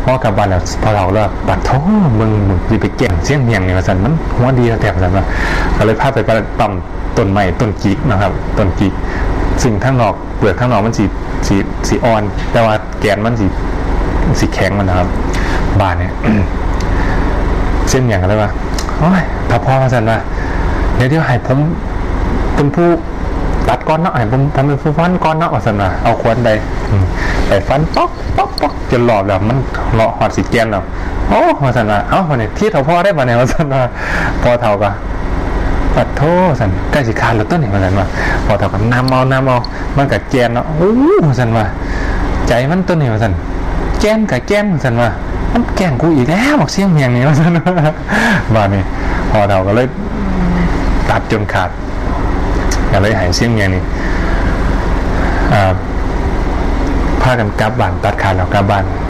พอกลับบ้านแล้วพอเราแล้วบัดท้องมึงไปแก่งเสียงเมียงเนี่ยสันมันหัวดีแล้วแต่สันว่าก็เลยพาไปปั๊มต้นไม้ต้นกีกนะครับต้นกีกซึ่งข้างนอกเปลือกข้างนอกมันสีอ่อนแต่ว่าแกนมันสีแข็งมันนะครับบ้านเนี่ย เส้นอย่างอะไรวะโอ้ยถ้าพ่อมาสันว่าเดี๋ยวให้ผมเป็นผู้ตัดก้อนเนาะให้ผมเป็นผู้ฟันก้อนเนาะสันว่าเอาขวานไปฟันป๊อกจนหลอบแล้วมันหลอหอดสีแกนแล้วโอ้มาสันว่าเอ้าวันนี้ที่เขาพ่อได้มาเนี่ยมาสันว่าพอเท่ากับปัดโทสันใกล้สิขาดแล้วต้นนี่มาสันว่าพอเท่ากับน้ำเอามันกับแกนเนาะโอ้มาสันว่าใจมันต้นนี่มาสันแกนกับแกนมาสันว่ามันแกงกูอีกแล้วบอกเสียงเมียงนี่มาสันว่าบ้านนี้พอเท่าก็เลยตัดจนขาดก็เลยหายเสียงเมียงนี่พากันกลับบ้านตัดขาดแล้วกลับบ้าน